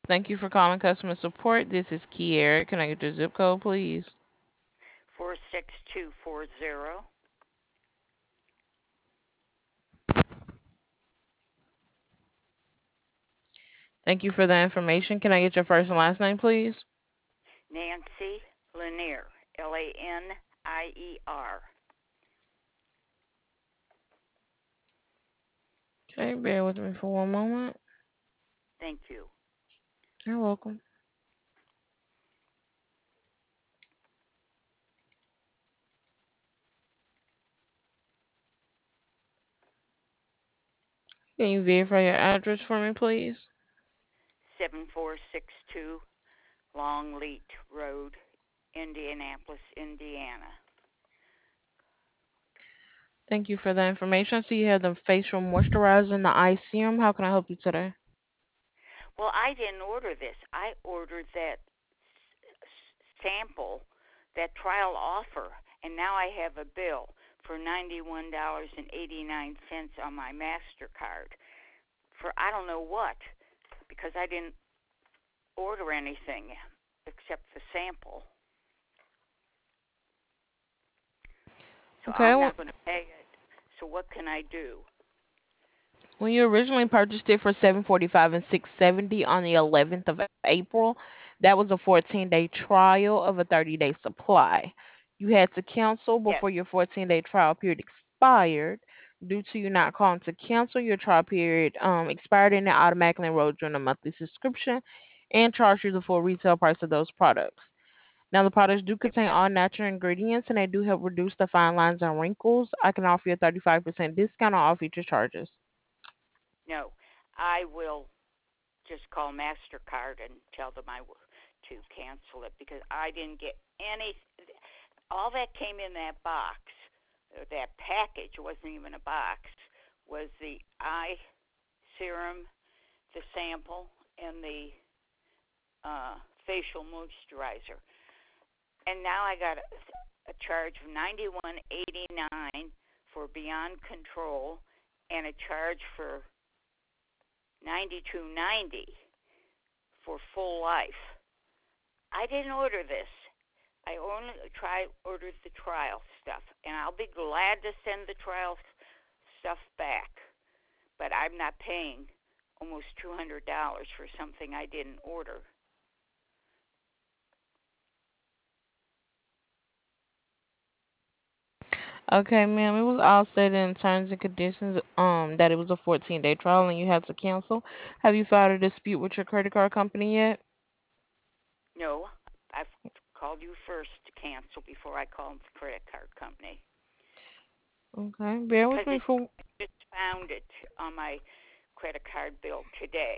Thank you for calling customer support. This is Kiera. Can I get your zip code, please? 46240. Thank you for the information. Can I get your first and last name, please? Nancy Lanier, Lanier. Okay, bear with me for one moment. Thank you. You're welcome. Can you verify your address for me, please? 7462 Longleat Road, Indianapolis, Indiana. Thank you for the information. So you have the facial moisturizer and the eye serum. How can I help you today? Well, I didn't order this. I ordered that sample, that trial offer, and now I have a bill for $91.89 on my MasterCard for I don't know what because I didn't order anything except the sample. So Okay, I'm well, not going to pay it. So what can I do? when you originally purchased it for 745 and 670 on the 11th of April, that was a 14-day trial of a 30-day supply. You had to cancel Yes. before your 14-day trial period expired. Due to you not calling to cancel, your trial period expired and it automatically enrolled you in a monthly subscription and charged you the full retail price of those products. Now, the products do contain all natural ingredients and they do help reduce the fine lines and wrinkles. I can offer you a 35% discount on all future charges. No. I will just call MasterCard and tell them to cancel it because I didn't get any. All that came in that box, that package wasn't even a box, was the eye serum, the sample, and the facial moisturizer. And now I got a charge of $91.89 for Beyond Control, and a charge for $92.90 for Full Life. I didn't order this. I only ordered the trial stuff, and I'll be glad to send the trial stuff back. But I'm not paying almost $200 for something I didn't order. Okay, ma'am. It was all stated in terms and conditions that it was a 14-day trial and you had to cancel. Have you filed a dispute with your credit card company yet? No, I've called you first to cancel before I call the credit card company Okay, bear with because me for. I just found it on my credit card bill today.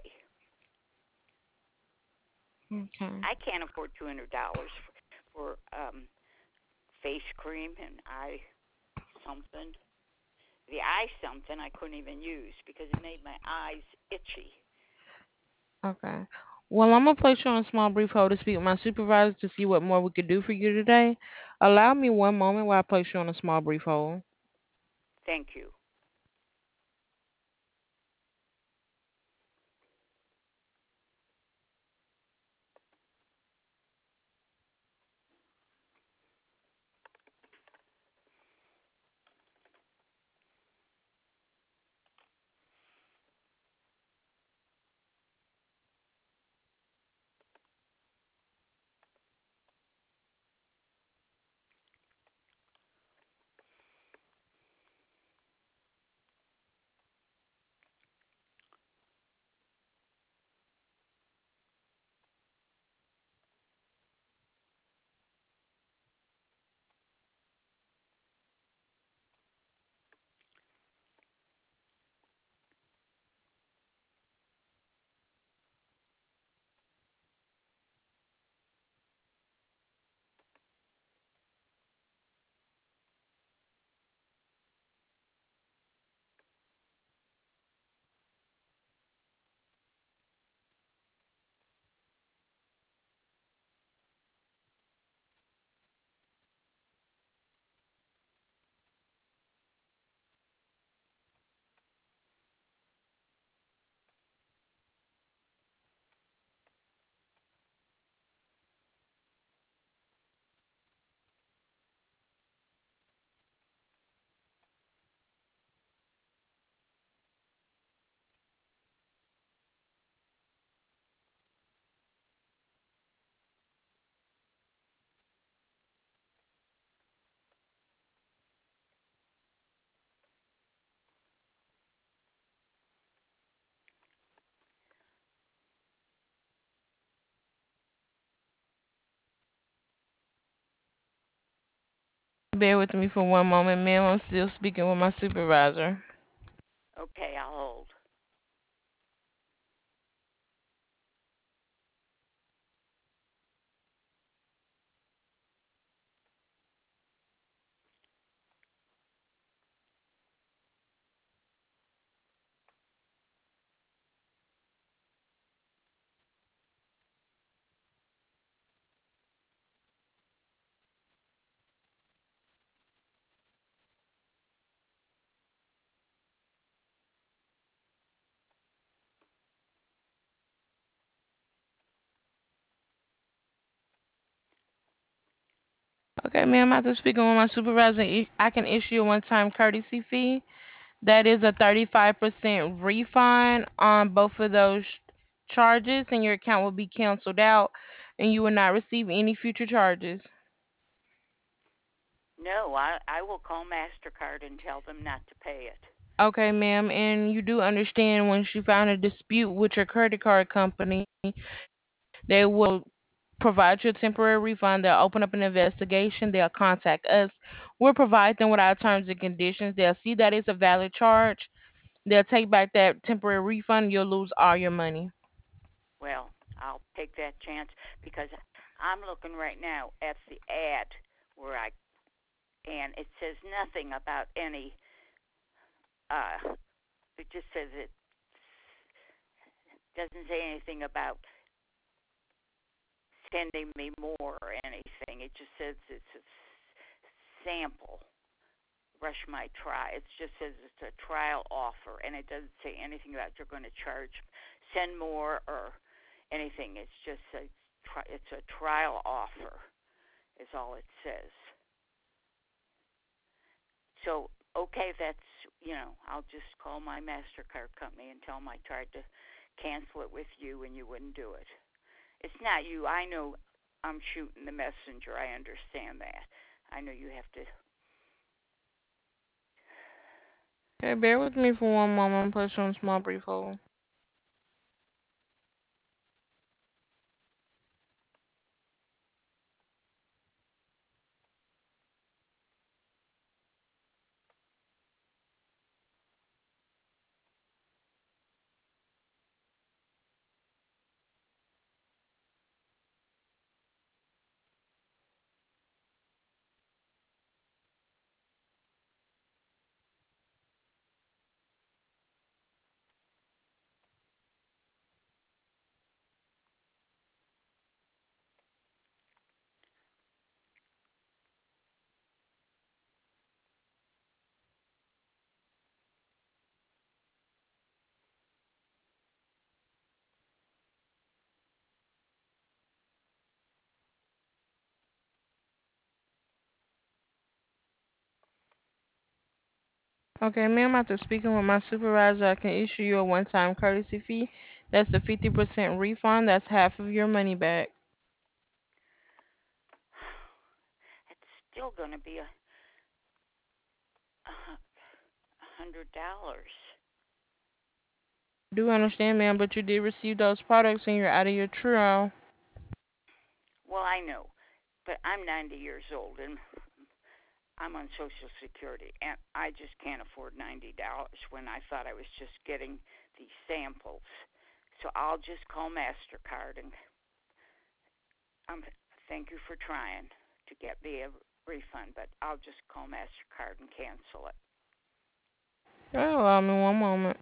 Okay. I can't afford $200 for face cream and eye something. The eye something I couldn't even use because it made my eyes itchy. Okay. Well, I'm gonna place you on a small brief hold to speak with my supervisor to see what more we could do for you today. Allow me one moment while I place you on a small brief hold. Thank you. Bear with me for one moment, ma'am. I'm still speaking with my supervisor. Okay, I'll hold. Okay, ma'am. After speaking with my supervisor, I can issue a one-time courtesy fee. That is a 35% refund on both of those charges, and your account will be canceled out, and you will not receive any future charges. No, I will call Mastercard and tell them not to pay it. Okay, ma'am, and you do understand once you find a dispute with your credit card company, they will provide you a temporary refund. They'll open up an investigation. They'll contact us. We'll provide them with our terms and conditions. They'll see that it's a valid charge. They'll take back that temporary refund. You'll lose all your money. Well, I'll take that chance because I'm looking right now at the ad where I and it says nothing about any it just says it doesn't say anything about sending me more or anything. It just says it's a sample. Rush my try. It just says it's a trial offer, and it doesn't say anything about you're going to charge, send more, or anything. It's just it's a trial offer. Is all it says. So okay, that's I'll just call my Mastercard company and tell them I tried to cancel it with you and you wouldn't do it. It's not you. I know I'm shooting the messenger. I understand that. I know you have to. Okay, bear with me for one moment. Put you on small brief hold. Okay, ma'am, after speaking with my supervisor, I can issue you a one-time courtesy fee. That's a 50% refund. That's half of your money back. It's still going to be $100. Do understand, ma'am, but you did receive those products and you're out of your trial. Well, I know, but I'm 90 years old and I'm on Social Security, and I just can't afford $90 when I thought I was just getting these samples. So I'll just call Mastercard and um, thank you for trying to get me a refund, but I'll just call Mastercard and cancel it. Oh, allow me one moment.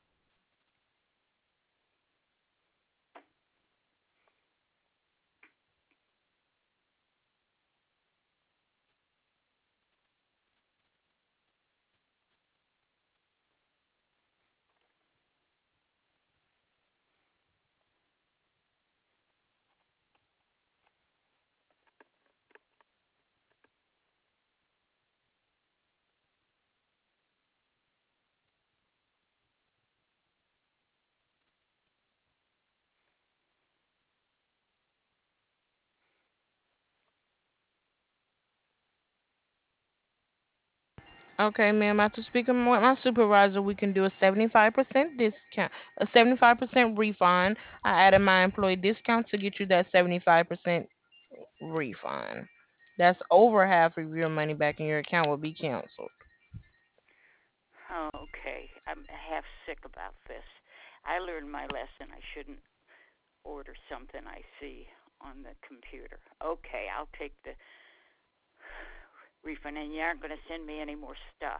Okay, ma'am, after speaking with my supervisor, we can do a 75% discount, a 75% refund. I added my employee discount to get you that 75% refund. That's over half of your money back in your account will be canceled. Oh, okay. I'm half sick about this. I learned my lesson. I shouldn't order something I see on the computer. Okay, I'll take the refund, and you aren't going to send me any more stuff,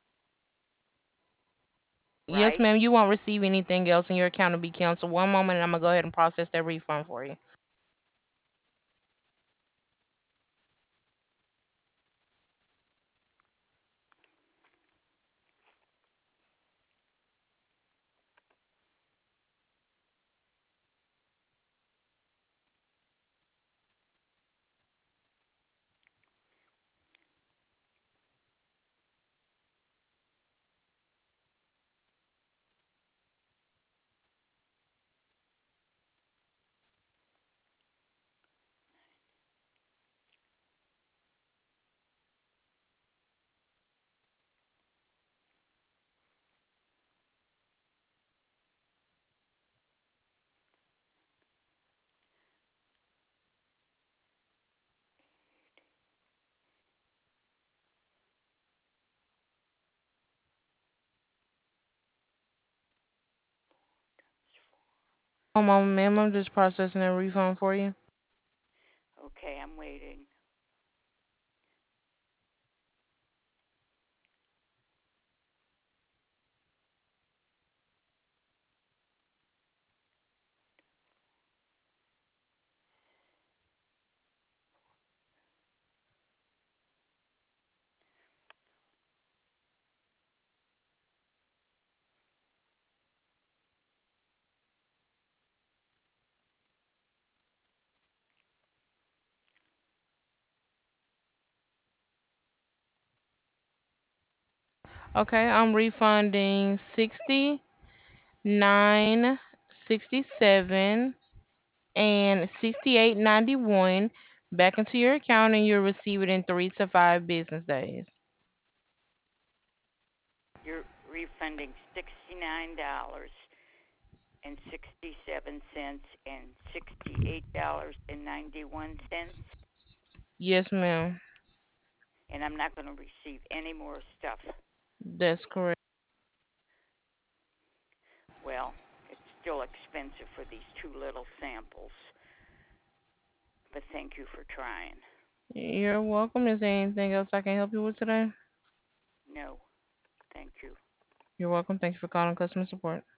Yes, right? ma'am. You won't receive anything else, and your account will be canceled. One moment, and I'm gonna go ahead and process that refund for you. One moment, ma'am. I'm just processing that refund for you. Okay, I'm waiting. Okay, I'm refunding 69.67 and 68.91 back into your account, and you'll receive it in 3 to 5 business days. You're refunding $69.67 and $68.91, Yes, ma'am. and I'm not going to receive any more stuff. That's correct. Well, it's still expensive for these two little samples, but thank you for trying. You're welcome. Is there anything else I can help you with today? No, thank you. You're welcome. Thank you for calling customer support.